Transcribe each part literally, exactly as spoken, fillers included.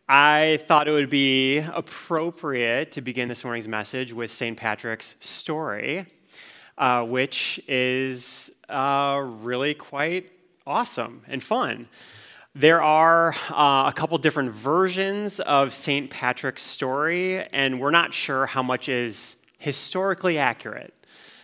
I thought it would be appropriate to begin this morning's message with Saint Patrick's story, uh, which is uh, really quite awesome and fun. There are uh, a couple different versions of Saint Patrick's story, and we're not sure how much is historically accurate.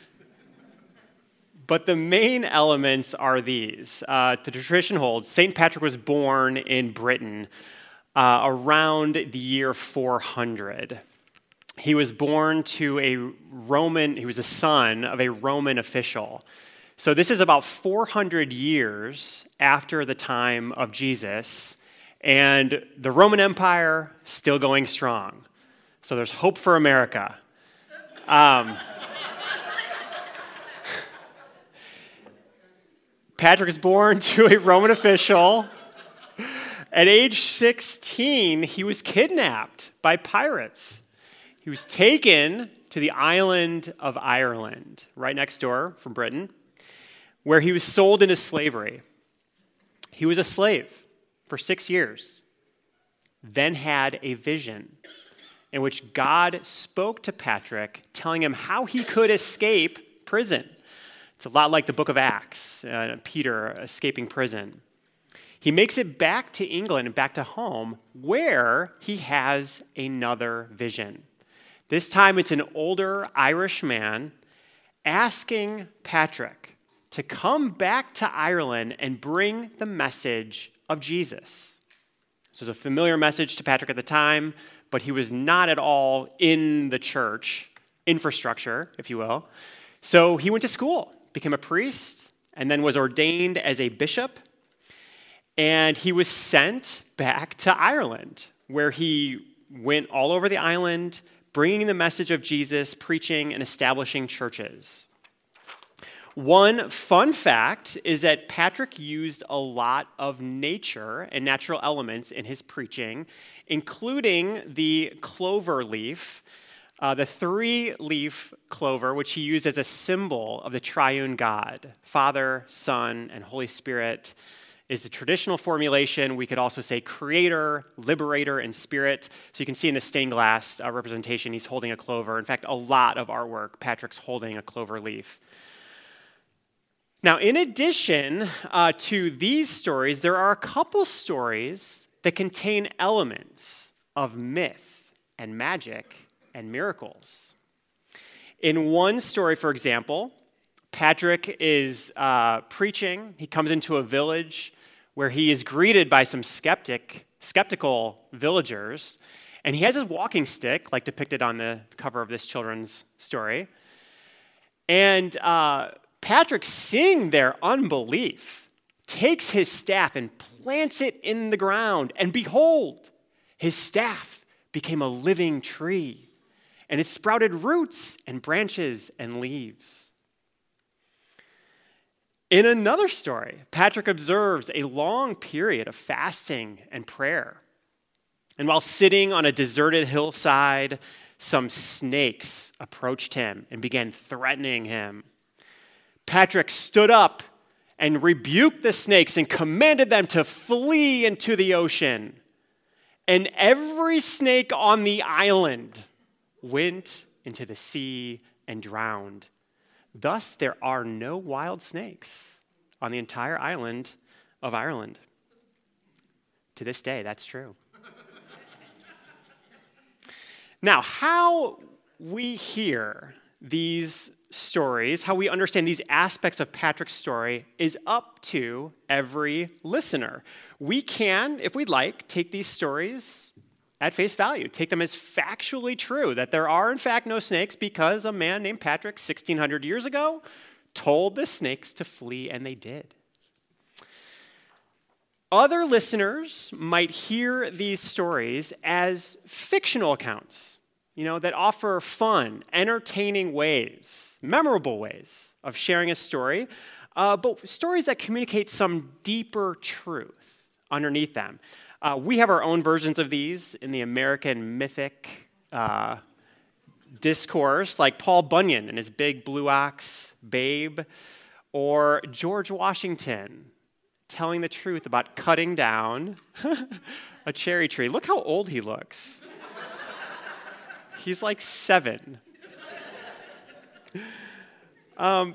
But the main elements are these. Uh, the tradition holds Saint Patrick was born in Britain uh, around the year four hundred. He was born to a Roman, he was a son of a Roman official. So this is about four hundred years after the time of Jesus, and the Roman Empire still going strong. So there's hope for America. Um, Patrick is born to a Roman official. At age sixteen, he was kidnapped by pirates. He was taken to the island of Ireland, right next door from Britain, where he was sold into slavery. He was a slave for six years, then had a vision in which God spoke to Patrick, telling him how he could escape prison. It's a lot like the book of Acts, uh, Peter escaping prison. He makes it back to England and back to home, where he has another vision. This time it's an older Irish man asking Patrick to come back to Ireland and bring the message of Jesus. This was a familiar message to Patrick at the time, but he was not at all in the church infrastructure, if you will. So he went to school, became a priest, and then was ordained as a bishop. And he was sent back to Ireland, where he went all over the island, bringing the message of Jesus, preaching and establishing churches. One fun fact is that Patrick used a lot of nature and natural elements in his preaching, including the clover leaf, uh, the three-leaf clover, which he used as a symbol of the triune God. Father, Son, and Holy Spirit is the traditional formulation. We could also say creator, liberator, and spirit. So you can see in the stained glass uh, representation, he's holding a clover. In fact, a lot of artwork, Patrick's holding a clover leaf. Now, in addition uh, to these stories, there are a couple stories that contain elements of myth and magic and miracles. In one story, for example, Patrick is uh, preaching. He comes into a village where he is greeted by some skeptic, skeptical villagers, and he has his walking stick, like depicted on the cover of this children's story. And uh, Patrick, seeing their unbelief, takes his staff and plants it in the ground, and behold, his staff became a living tree, and it sprouted roots and branches and leaves. In another story, Patrick observes a long period of fasting and prayer. And while sitting on a deserted hillside, some snakes approached him and began threatening him. Patrick stood up and rebuked the snakes and commanded them to flee into the ocean. And every snake on the island went into the sea and drowned. Thus, there are no wild snakes on the entire island of Ireland. To this day, that's true. Now, how we hear these stories, how we understand these aspects of Patrick's story is up to every listener. We can, if we'd like, take these stories at face value, take them as factually true, that there are in fact no snakes because a man named Patrick sixteen hundred years ago told the snakes to flee, and they did. Other listeners might hear these stories as fictional accounts, you know, that offer fun, entertaining ways, memorable ways of sharing a story, uh, but stories that communicate some deeper truth underneath them. Uh, we have our own versions of these in the American mythic uh, discourse, like Paul Bunyan and his big blue ox, Babe, or George Washington telling the truth about cutting down a a cherry tree. Look how old he looks. He's like seven. Um,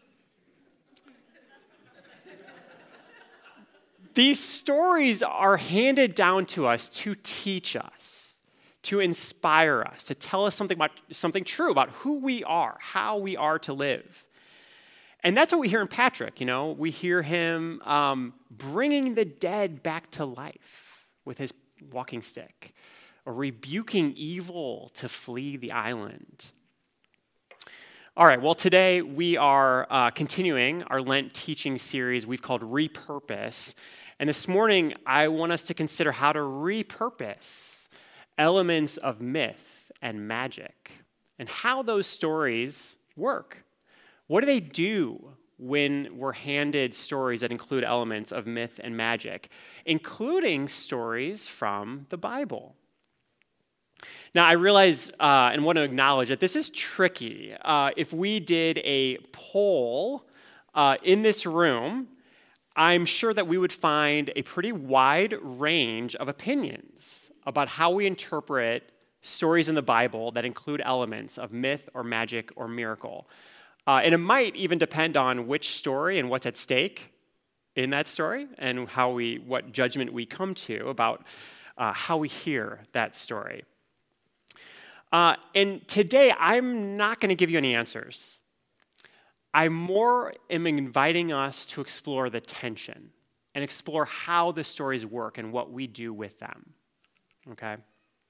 these stories are handed down to us to teach us, to inspire us, to tell us something about something true about who we are, how we are to live. And that's what we hear in Patrick, you know. We hear him um, bringing the dead back to life with his walking stick, or rebuking evil to flee the island. All right, well, today we are uh, continuing our Lent teaching series we've called Repurpose. And this morning, I want us to consider how to repurpose elements of myth and magic and how those stories work. What do they do when we're handed stories that include elements of myth and magic, including stories from the Bible? Now, I realize uh, and want to acknowledge that this is tricky. Uh, if we did a poll uh, in this room, I'm sure that we would find a pretty wide range of opinions about how we interpret stories in the Bible that include elements of myth or magic or miracle. Uh, and it might even depend on which story and what's at stake in that story and how we, what judgment we come to about uh, how we hear that story. Uh, and today, I'm not going to give you any answers. I more am inviting us to explore the tension and explore how the stories work and what we do with them. Okay?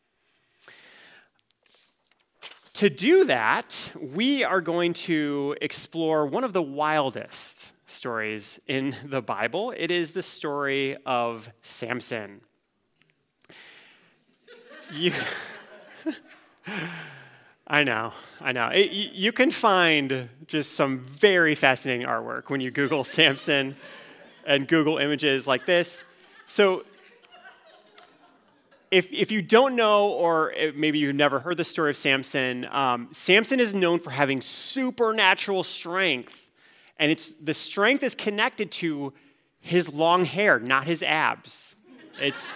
To do that, we are going to explore one of the wildest stories in the Bible. It is the story of Samson. You... I know, I know. It, you, you can find just some very fascinating artwork when you Google Samson and Google images like this. So if, if you don't know, or maybe you've never heard the story of Samson, um, Samson is known for having supernatural strength. And it's the strength is connected to his long hair, not his abs. It's...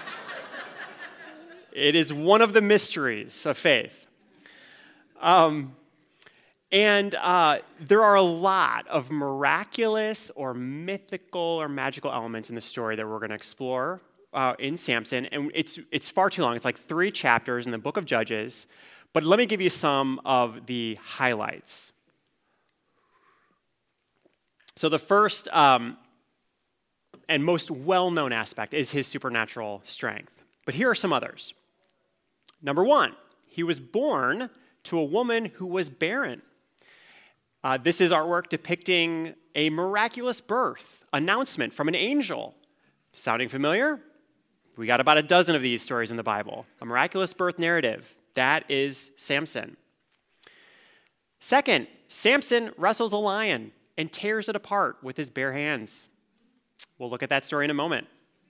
It is one of the mysteries of faith. Um, and uh, there are a lot of miraculous or mythical or magical elements in the story that we're going to explore uh, in Samson. And it's, it's far too long. It's like three chapters in the book of Judges. But let me give you some of the highlights. So the first um, and most well-known aspect is his supernatural strength. But here are some others. Number one, he was born to a woman who was barren. Uh, this is artwork depicting a miraculous birth announcement from an angel. Sounding familiar? We got about a dozen of these stories in the Bible. A miraculous birth narrative. That is Samson. Second, Samson wrestles a lion and tears it apart with his bare hands. We'll look at that story in a moment.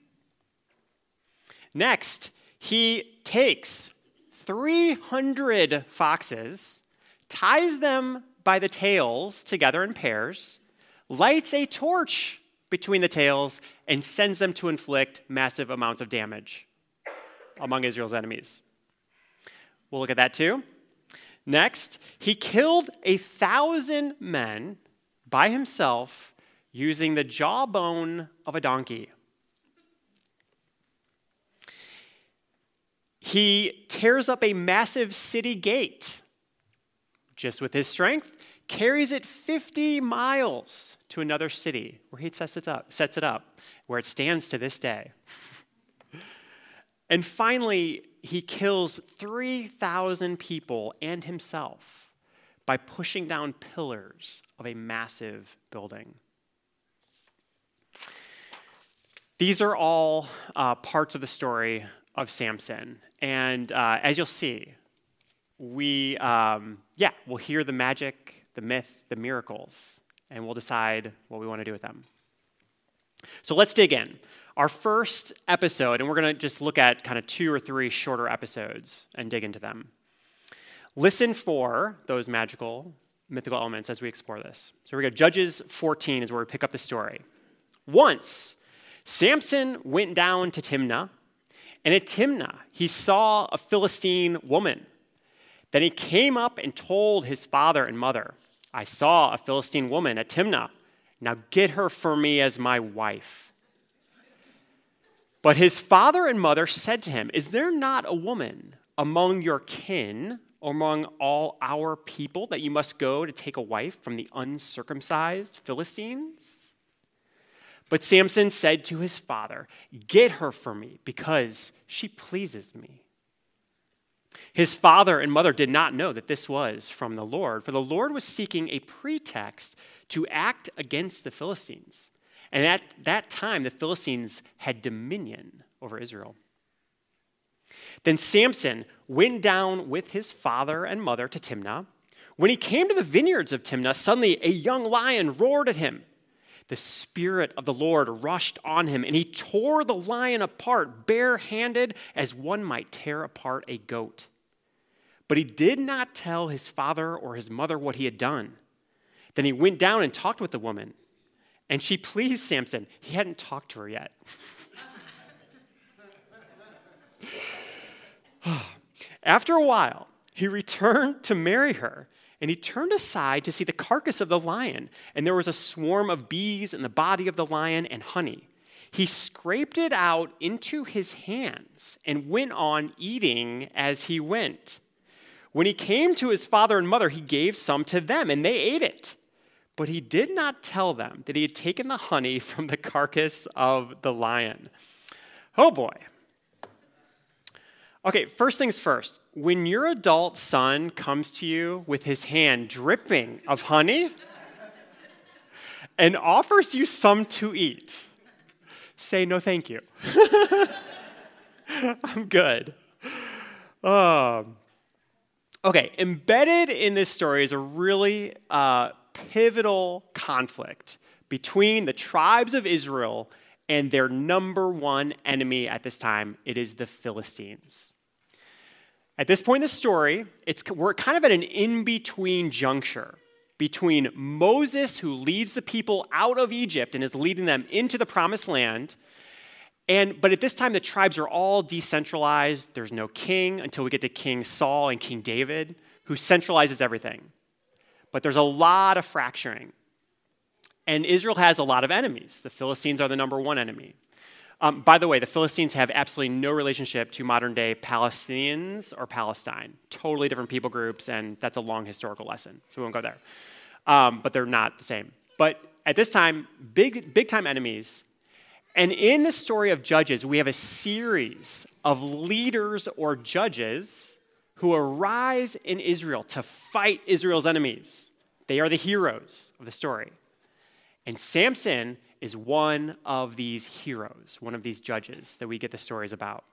Next, he takes three hundred foxes, ties them by the tails together in pairs, lights a torch between the tails, and sends them to inflict massive amounts of damage among Israel's enemies. We'll look at that too. Next, he killed a thousand men by himself using the jawbone of a donkey. He tears up a massive city gate, just with his strength, carries it fifty miles to another city where he sets it up, sets it up, where it stands to this day. And finally, he kills three thousand people and himself by pushing down pillars of a massive building. These are all uh, parts of the story of Samson. And uh, as you'll see, we, um, yeah, we'll hear the magic, the myth, the miracles, and we'll decide what we want to do with them. So let's dig in. Our first episode, and we're going to just look at kind of two or three shorter episodes and dig into them. Listen for those magical, mythical elements as we explore this. So here we go. Judges fourteen is where we pick up the story. Once, Samson went down to Timnah, And at Timnah, he saw a Philistine woman. Then he came up and told his father and mother, I saw a Philistine woman at Timnah. Now get her for me as my wife. But his father and mother said to him, is there not a woman among your kin or among all our people that you must go to take a wife from the uncircumcised Philistines? But Samson said to his father, get her for me because she pleases me. His father and mother did not know that this was from the Lord, for the Lord was seeking a pretext to act against the Philistines. And at that time, the Philistines had dominion over Israel. Then Samson went down with his father and mother to Timnah. When he came to the vineyards of Timnah, suddenly a young lion roared at him. The Spirit of the Lord rushed on him, and he tore the lion apart barehanded as one might tear apart a goat. But he did not tell his father or his mother what he had done. Then he went down and talked with the woman, and she pleased Samson. He hadn't talked to her yet. After a while, he returned to marry her, and he turned aside to see the carcass of the lion, and there was a swarm of bees in the body of the lion and honey. He scraped it out into his hands and went on eating as he went. When he came to his father and mother, he gave some to them, and they ate it. But he did not tell them that he had taken the honey from the carcass of the lion. Oh boy. Okay, first things first. When your adult son comes to you with his hand dripping of honey and offers you some to eat, say no thank you. I'm good. Um, okay, embedded in this story is a really uh, pivotal conflict between the tribes of Israel and their number one enemy at this time. It is the Philistines. At this point in the story, it's, we're kind of at an in-between juncture between Moses, who leads the people out of Egypt and is leading them into the promised land, and but at this time the tribes are all decentralized. There's no king until we get to King Saul and King David, who centralizes everything. But there's a lot of fracturing. And Israel has a lot of enemies. The Philistines are the number one enemy. Um, by the way, the Philistines have absolutely no relationship to modern-day Palestinians or Palestine. Totally different people groups, and that's a long historical lesson, so we won't go there. Um, but they're not the same. But at this time, big, big-time enemies. And in the story of Judges, we have a series of leaders or judges who arise in Israel to fight Israel's enemies. They are the heroes of the story. And Samson is one of these heroes, one of these judges that we get the stories about.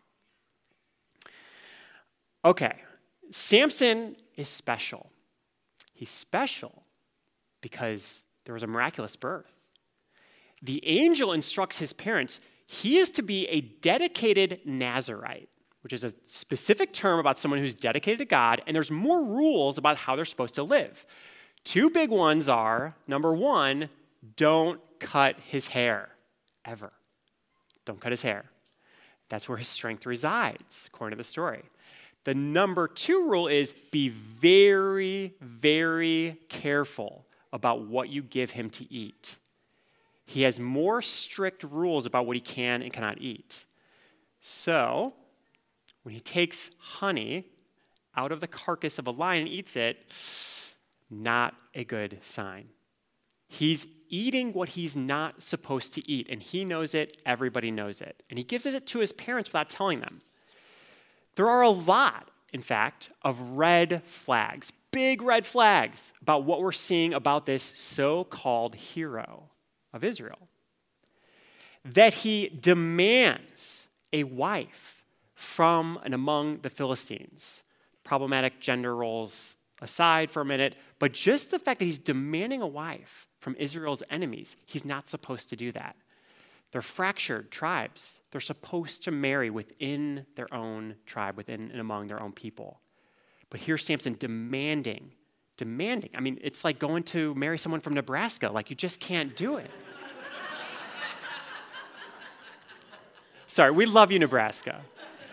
Okay, Samson is special. He's special because there was a miraculous birth. The angel instructs his parents, he is to be a dedicated Nazirite, which is a specific term about someone who's dedicated to God, and there's more rules about how they're supposed to live. Two big ones are, number one, don't cut his hair, ever. Don't cut his hair. That's where his strength resides, according to the story. The number two rule is be very, very careful about what you give him to eat. He has more strict rules about what he can and cannot eat. So, when he takes honey out of the carcass of a lion and eats it, not a good sign. He's eating what he's not supposed to eat, and he knows it, everybody knows it. And he gives it to his parents without telling them. There are a lot, in fact, of red flags, big red flags about what we're seeing about this so-called hero of Israel. That he demands a wife from and among the Philistines. Problematic gender roles aside for a minute, but just the fact that he's demanding a wife from Israel's enemies, he's not supposed to do that. They're fractured tribes. They're supposed to marry within their own tribe, within and among their own people. But here's Samson demanding, demanding. I mean, it's like going to marry someone from Nebraska. Like, you just can't do it. Sorry, we love you, Nebraska.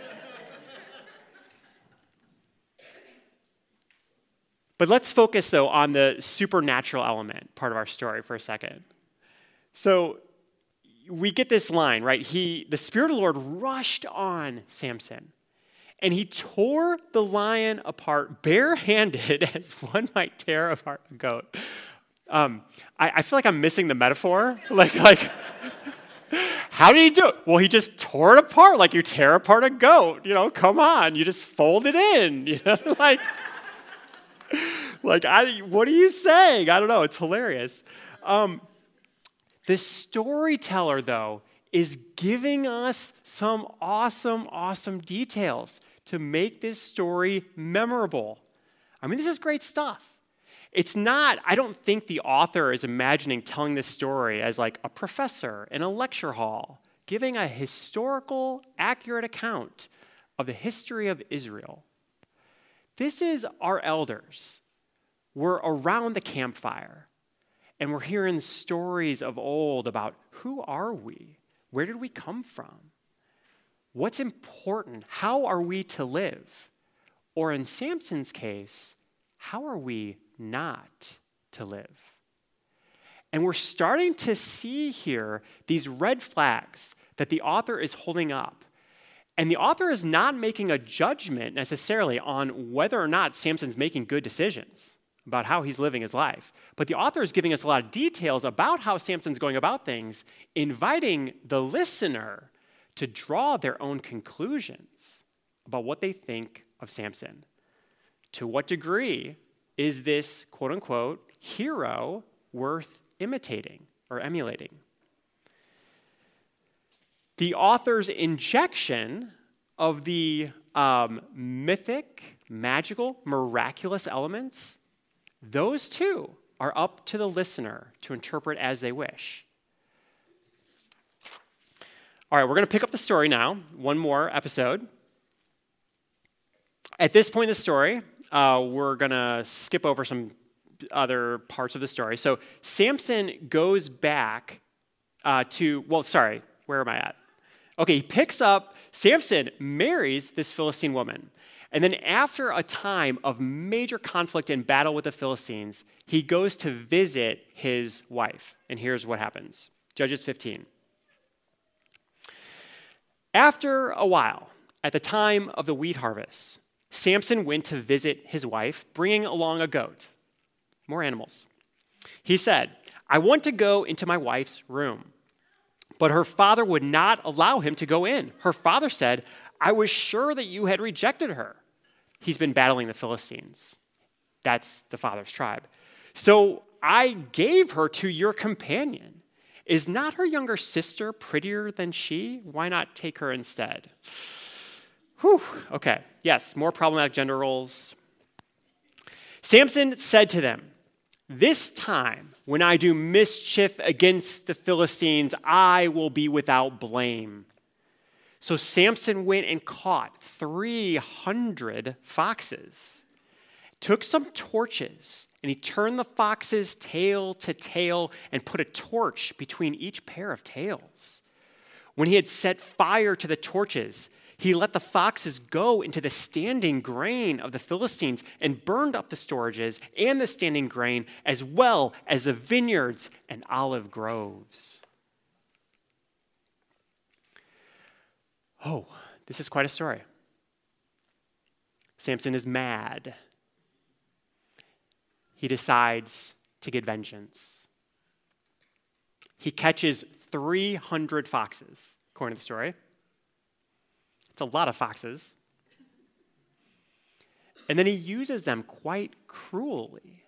But let's focus, though, on the supernatural element part of our story for a second. So we get this line, right? He, the Spirit of the Lord rushed on Samson, and he tore the lion apart barehanded as one might tear apart a goat. Um, I, I feel like I'm missing the metaphor. Like, like, how did he do it? Well, he just tore it apart like you tear apart a goat. You know, come on, you just fold it in. You know, like, like I, what are you saying? I don't know. It's hilarious. Um, the storyteller, though, is giving us some awesome, awesome details to make this story memorable. I mean, this is great stuff. It's not, I don't think the author is imagining telling this story as like a professor in a lecture hall, giving a historical, accurate account of the history of Israel. This is our elders. We're around the campfire, and we're hearing stories of old about who are we? Where did we come from? What's important? How are we to live? Or in Samson's case, how are we not to live? And we're starting to see here these red flags that the author is holding up. And the author is not making a judgment necessarily on whether or not Samson's making good decisions about how he's living his life. But the author is giving us a lot of details about how Samson's going about things, inviting the listener to draw their own conclusions about what they think of Samson. To what degree is this, quote unquote, hero worth imitating or emulating? The author's injection of the um, mythic, magical, miraculous elements, those too are up to the listener to interpret as they wish. All right, we're going to pick up the story now, one more episode. At this point in the story, uh, we're going to skip over some other parts of the story. So Samson goes back uh, to, well, sorry, where am I at? Okay, he picks up, Samson marries this Philistine woman. And then after a time of major conflict and battle with the Philistines, he goes to visit his wife. And here's what happens. Judges fifteen. After a while, at the time of the wheat harvest, Samson went to visit his wife, bringing along a goat. More animals. He said, I want to go into my wife's room. But her father would not allow him to go in. Her father said, I was sure that you had rejected her. He's been battling the Philistines. That's the father's tribe. So I gave her to your companion. Is not her younger sister prettier than she? Why not take her instead? Whew, okay, yes, more problematic gender roles. Samson said to them, this time, when I do mischief against the Philistines, I will be without blame. So Samson went and caught three hundred foxes, took some torches, and he turned the foxes tail to tail and put a torch between each pair of tails. When he had set fire to the torches, he let the foxes go into the standing grain of the Philistines and burned up the storages and the standing grain, as well as the vineyards and olive groves. Oh, this is quite a story. Samson is mad. He decides to get vengeance. He catches three hundred foxes, according to the story. It's a lot of foxes. And then he uses them quite cruelly.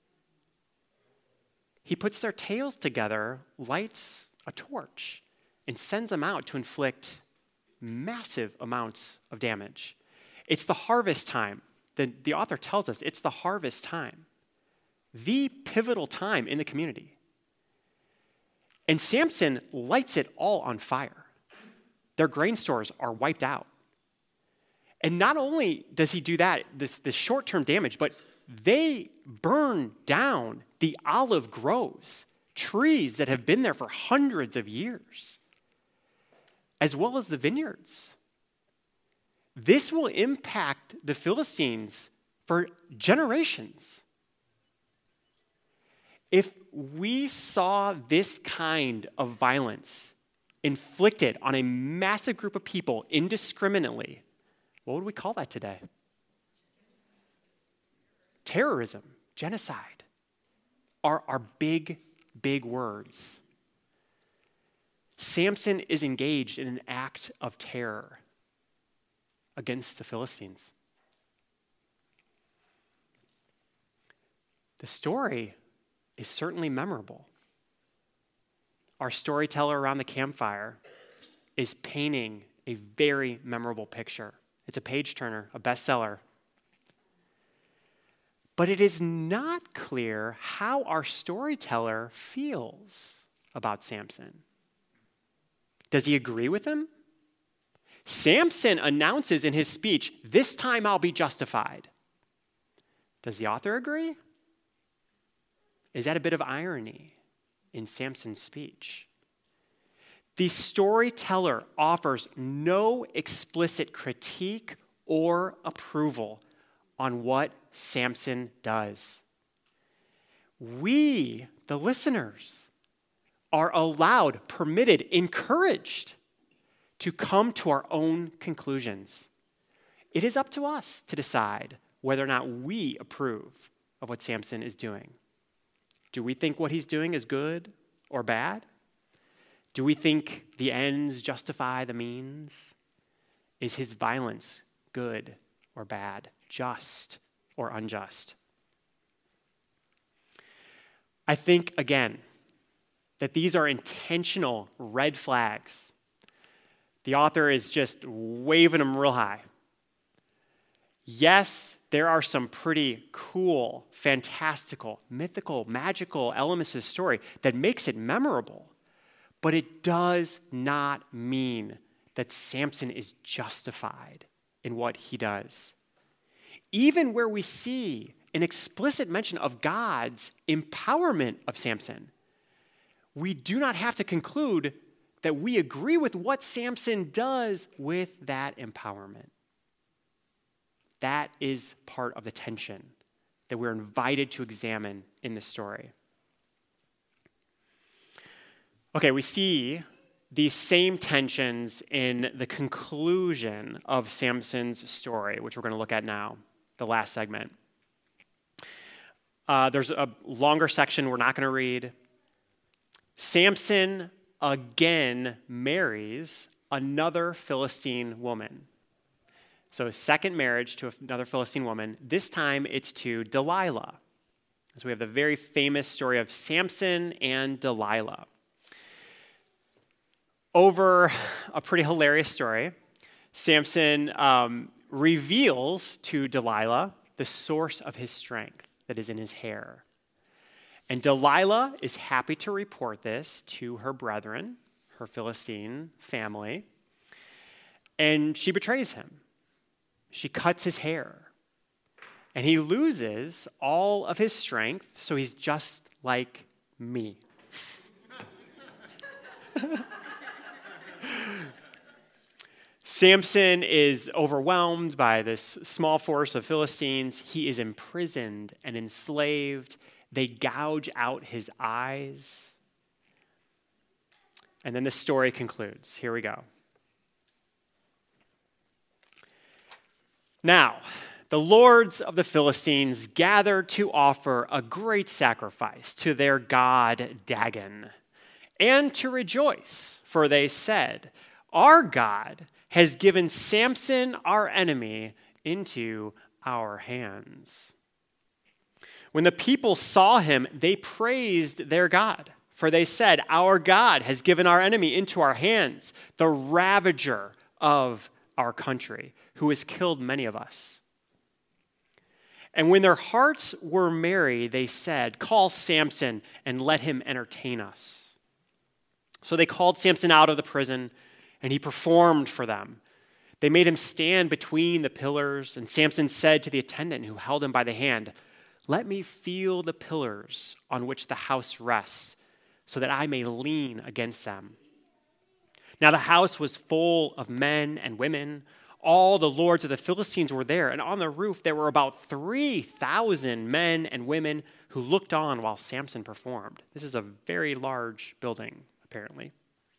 He puts their tails together, lights a torch, and sends them out to inflict massive amounts of damage. It's the harvest time. The, the author tells us it's the harvest time, the pivotal time in the community. And Samson lights it all on fire. Their grain stores are wiped out. And not only does he do that, this, this short-term damage, but they burn down the olive groves, trees that have been there for hundreds of years, as well as the vineyards. This will impact the Philistines for generations. If we saw this kind of violence inflicted on a massive group of people indiscriminately, what would we call that today? Terrorism, genocide, are, are big, big words. Samson is engaged in an act of terror against the Philistines. The story is certainly memorable. Our storyteller around the campfire is painting a very memorable picture. It's a page-turner, a bestseller. But it is not clear how our storyteller feels about Samson. Does he agree with him? Samson announces in his speech, "This time I'll be justified." Does the author agree? Is that a bit of irony in Samson's speech? The storyteller offers no explicit critique or approval on what Samson does. We, the listeners, are allowed, permitted, encouraged to come to our own conclusions. It is up to us to decide whether or not we approve of what Samson is doing. Do we think what he's doing is good or bad? Do we think the ends justify the means? Is his violence good or bad, just or unjust? I think, again, that these are intentional red flags. The author is just waving them real high. Yes, there are some pretty cool, fantastical, mythical, magical elements of the story that makes it memorable, but it does not mean that Samson is justified in what he does. Even where we see an explicit mention of God's empowerment of Samson, we do not have to conclude that we agree with what Samson does with that empowerment. That is part of the tension that we're invited to examine in this story. Okay, we see these same tensions in the conclusion of Samson's story, which we're going to look at now, the last segment. Uh, there's a longer section we're not going to read. Samson again marries another Philistine woman. So a second marriage to another Philistine woman. This time it's to Delilah. So we have the very famous story of Samson and Delilah. Over a pretty hilarious story, Samson um, reveals to Delilah the source of his strength that is in his hair. And Delilah is happy to report this to her brethren, her Philistine family, and she betrays him. She cuts his hair, and he loses all of his strength, so he's just like me. Samson is overwhelmed by this small force of Philistines. He is imprisoned and enslaved. They gouge out his eyes. And then the story concludes. Here we go. Now, the lords of the Philistines gathered to offer a great sacrifice to their god Dagon, and to rejoice, for they said, "Our God has given Samson, our enemy, into our hands." When the people saw him, they praised their God, for they said, "Our God has given our enemy into our hands, the ravager of our country, who has killed many of us." And when their hearts were merry, they said, "Call Samson and let him entertain us." So they called Samson out of the prison, and he performed for them. They made him stand between the pillars, and Samson said to the attendant who held him by the hand, "Let me feel the pillars on which the house rests, so that I may lean against them." Now the house was full of men and women. All the lords of the Philistines were there, and on the roof there were about three thousand men and women who looked on while Samson performed. This is a very large building, apparently.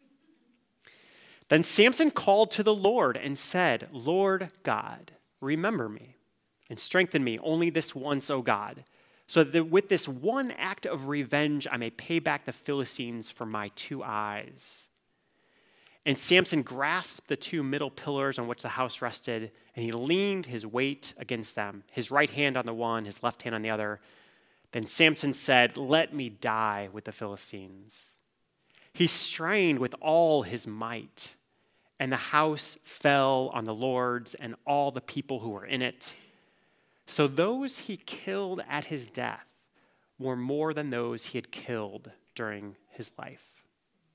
Then Samson called to the Lord and said, Lord God, remember me and strengthen me only this once, O God, so that with this one act of revenge I may pay back the Philistines for my two eyes. And Samson grasped the two middle pillars on which the house rested, and he leaned his weight against them, his right hand on the one, his left hand on the other. Then Samson said, let me die with the Philistines. He strained with all his might, and the house fell on the lords and all the people who were in it. So those he killed at his death were more than those he had killed during his life.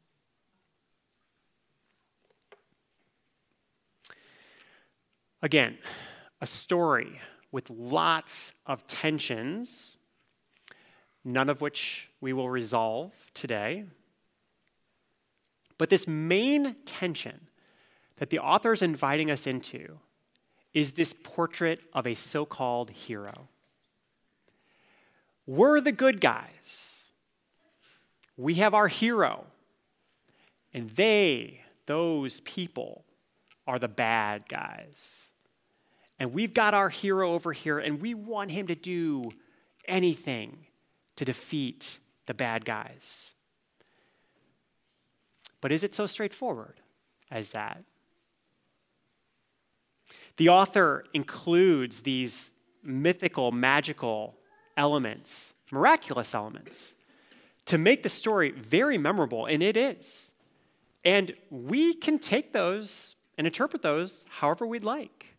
Again, a story with lots of tensions, none of which we will resolve today. But this main tension that the author is inviting us into is this portrait of a so-called hero. We're the good guys. We have our hero. And they, those people, are the bad guys. And we've got our hero over here, and we want him to do anything to defeat the bad guys. But is it so straightforward as that? The author includes these mythical, magical elements, miraculous elements, to make the story very memorable, and it is. And we can take those and interpret those however we'd like.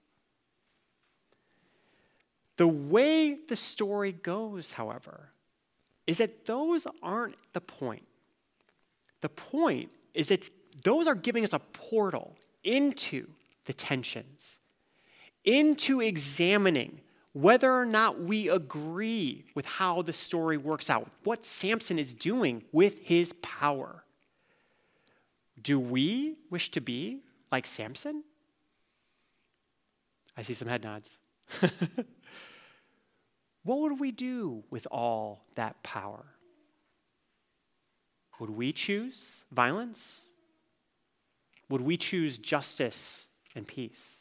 The way the story goes, however, is that those aren't the point. The point is that those are giving us a portal into the tensions, into examining whether or not we agree with how the story works out, what Samson is doing with his power. Do we wish to be like Samson? I see some head nods. What would we do with all that power? Would we choose violence? Would we choose justice and peace?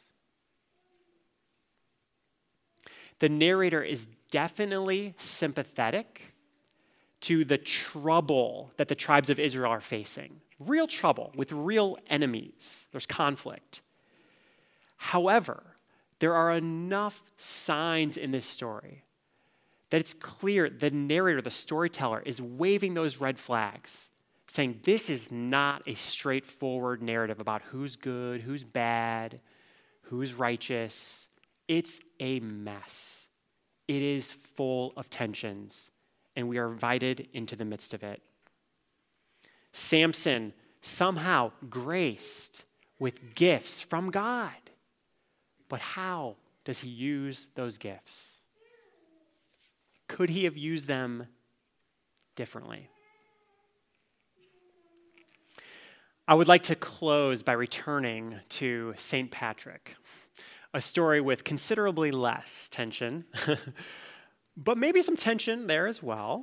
The narrator is definitely sympathetic to the trouble that the tribes of Israel are facing. Real trouble with real enemies. There's conflict. However, there are enough signs in this story that it's clear the narrator, the storyteller, is waving those red flags, saying this is not a straightforward narrative about who's good, who's bad, who's righteous. It's a mess. It is full of tensions, and we are invited into the midst of it. Samson, somehow graced with gifts from God. But how does he use those gifts? Could he have used them differently? I would like to close by returning to Saint Patrick, a story with considerably less tension, but maybe some tension there as well.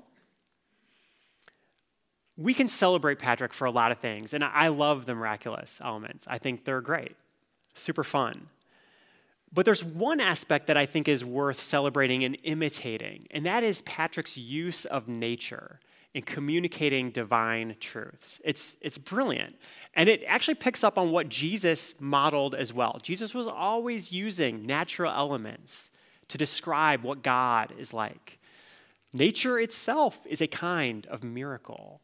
We can celebrate Patrick for a lot of things, and I love the miraculous elements. I think they're great, super fun. But there's one aspect that I think is worth celebrating and imitating, and that is Patrick's use of nature in communicating divine truths. It's, it's brilliant, and it actually picks up on what Jesus modeled as well. Jesus was always using natural elements to describe what God is like. Nature itself is a kind of miracle.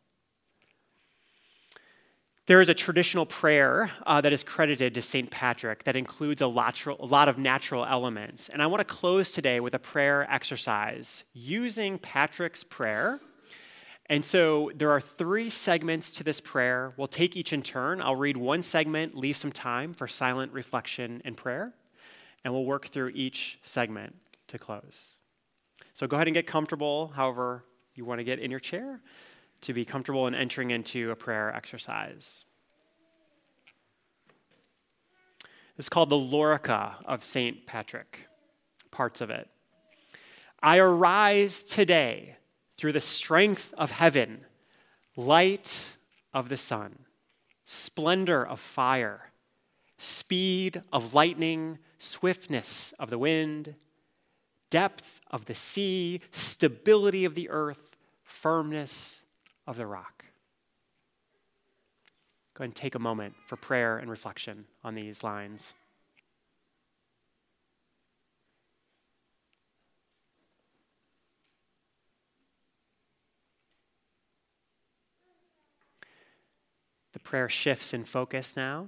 There is a traditional prayer uh, that is credited to Saint Patrick that includes a lot, a lot of natural elements. And I want to close today with a prayer exercise using Patrick's prayer. And so there are three segments to this prayer. We'll take each in turn. I'll read one segment, leave some time for silent reflection and prayer, and we'll work through each segment to close. So go ahead and get comfortable, however you want to get in your chair, to be comfortable in entering into a prayer exercise. It's called the Lorica of Saint Patrick, parts of it. I arise today through the strength of heaven, light of the sun, splendor of fire, speed of lightning, swiftness of the wind, depth of the sea, stability of the earth, firmness of the rock. Go ahead and take a moment for prayer and reflection on these lines. The prayer shifts in focus now.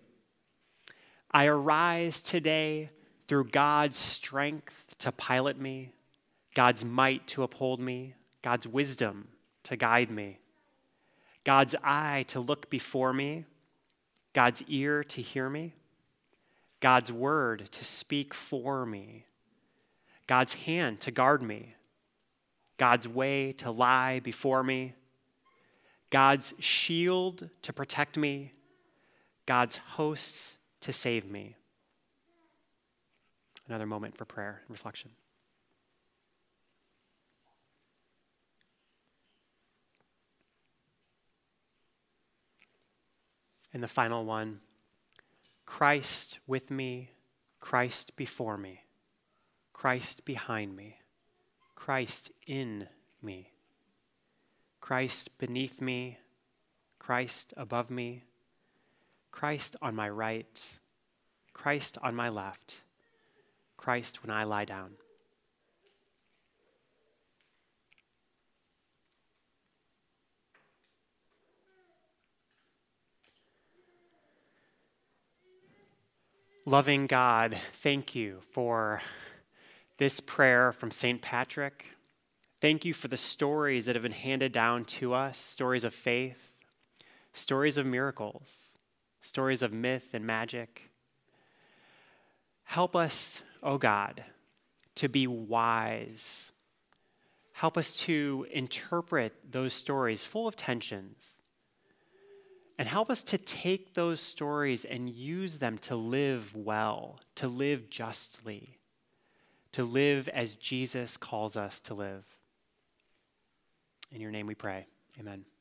I arise today through God's strength to pilot me, God's might to uphold me, God's wisdom to guide me, God's eye to look before me, God's ear to hear me, God's word to speak for me, God's hand to guard me, God's way to lie before me, God's shield to protect me, God's hosts to save me. Another moment for prayer and reflection. And the final one, Christ with me, Christ before me, Christ behind me, Christ in me, Christ beneath me, Christ above me, Christ on my right, Christ on my left, Christ when I lie down. Loving God, thank you for this prayer from Saint Patrick. Thank you for the stories that have been handed down to us, stories of faith, stories of miracles, stories of myth and magic. Help us, oh God, to be wise. Help us to interpret those stories full of tensions. And help us to take those stories and use them to live well, to live justly, to live as Jesus calls us to live. In your name we pray. Amen.